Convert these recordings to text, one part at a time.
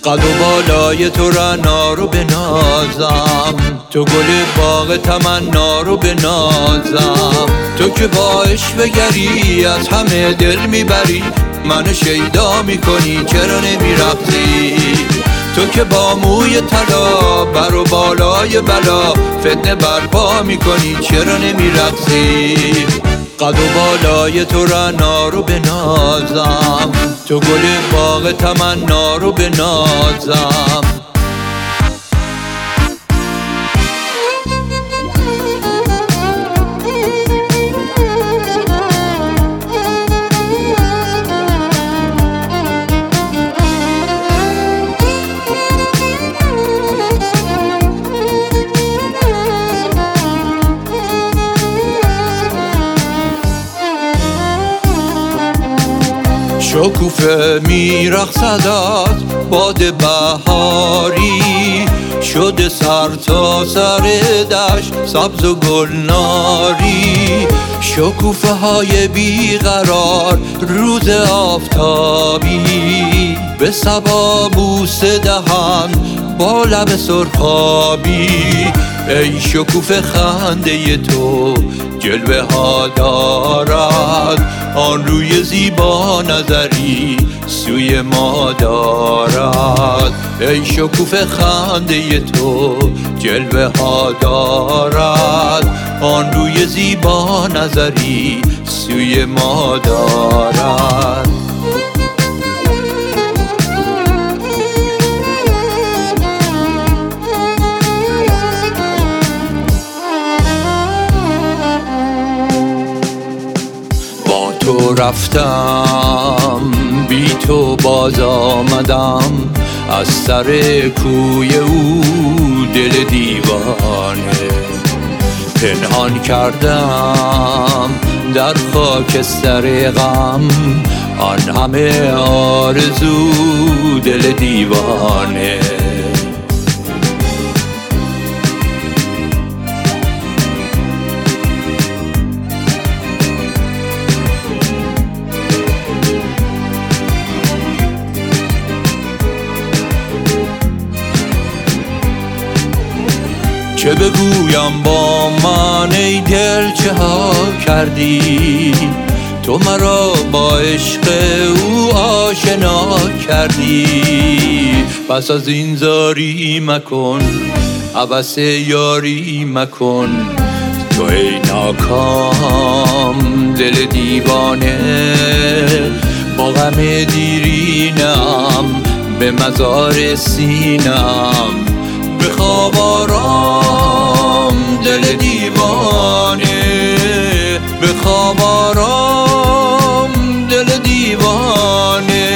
قد و بالای تو رعنا رو بنازم، تو گل باغ تمنا رو بنازم. تو که با عشق گری از همه دل میبری، منو شیدا میکنی چرا نمیرقصی؟ تو که با موی طلا بر و بالای بلا فتنه برپا میکنی چرا نمیرقصی؟ قد و بالای تو رعنا رو بنازم، تو گل باغ تمنا رو بنازم. شکوفه میرقصد باد بهاری، شده سر تا سر دشت سبز و گلناری. شکوفه های بیقرار روز آفتابی، به صبا بوسه دهند با لب سرخابی. ای شکوفه خنده تو جلوه ها دارد، آن روی زیبا نظری سوی ما دارد. ای شکوفه خنده تو جلوه ها دارد، آن روی زیبا نظری سوی ما دارد. تو رفتم بی تو باز آمدم، از سر کوی او دل دیوانه پنهان کردم در خاکستر غم. آن همه آرزو دل دیوانه. چه بگویم با من ای دل چه ها کردی؟ تو مرا با عشق او آشنا کردی. پس از این زاری مکن، عبث یاری مکن. تو ای ناکام دل دیوانه، با غم دیرینم به مزار سینم. بخواب آرام دل دیوانه، بخواب آرام دل دیوانه.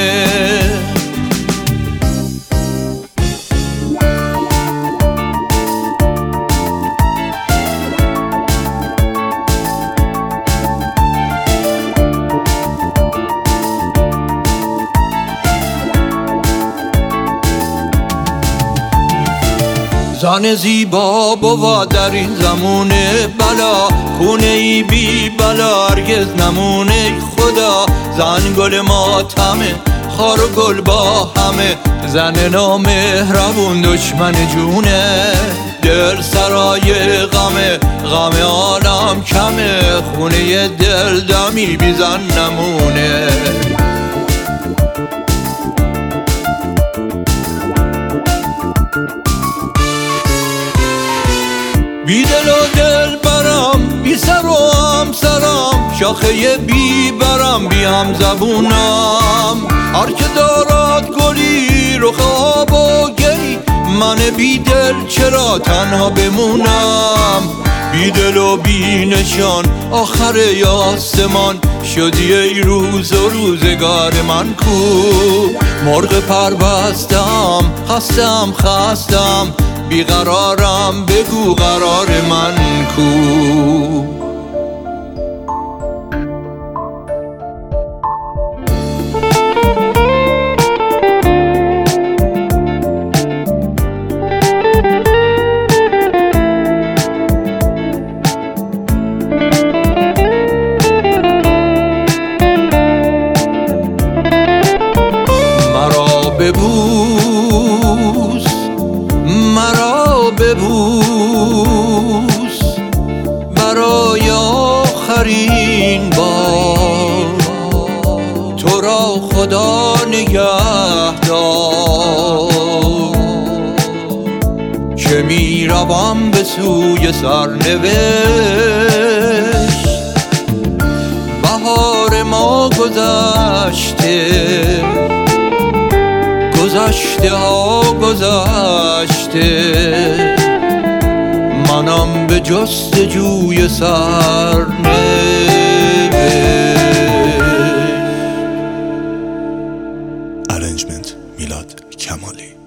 زن زیبا بود در این زمون بلا، خونه ای بی بلا هرگز نمونه خدا. زن گل ماتمه خار و گل با همه، زن نامهربون دشمن جونه. دل سرای غمه، غم عالم کمه، خونه دل دمی بی زن نمونه. بی دل و دل برم، بی سر و همسرم، شاخه بی برم بی هم زبونم. هر که دارد گلی رخ آب و گی، من بی دل چرا تنها بمونم؟ بی دل و بی نشان آخر آسمان، شدی ای روز و روزگار من کو. مرغ پر بستم خستم خستم، بیقرارم بگو قرار من کو. مرا ببوس آخرین بار تو را خدا نگهدار که می روم به سوی سرنوشت. بهار ما گذشته، گذشته ها گذشته، منم به جستجوی سرنوشت. Arrangement میلاد کمالی.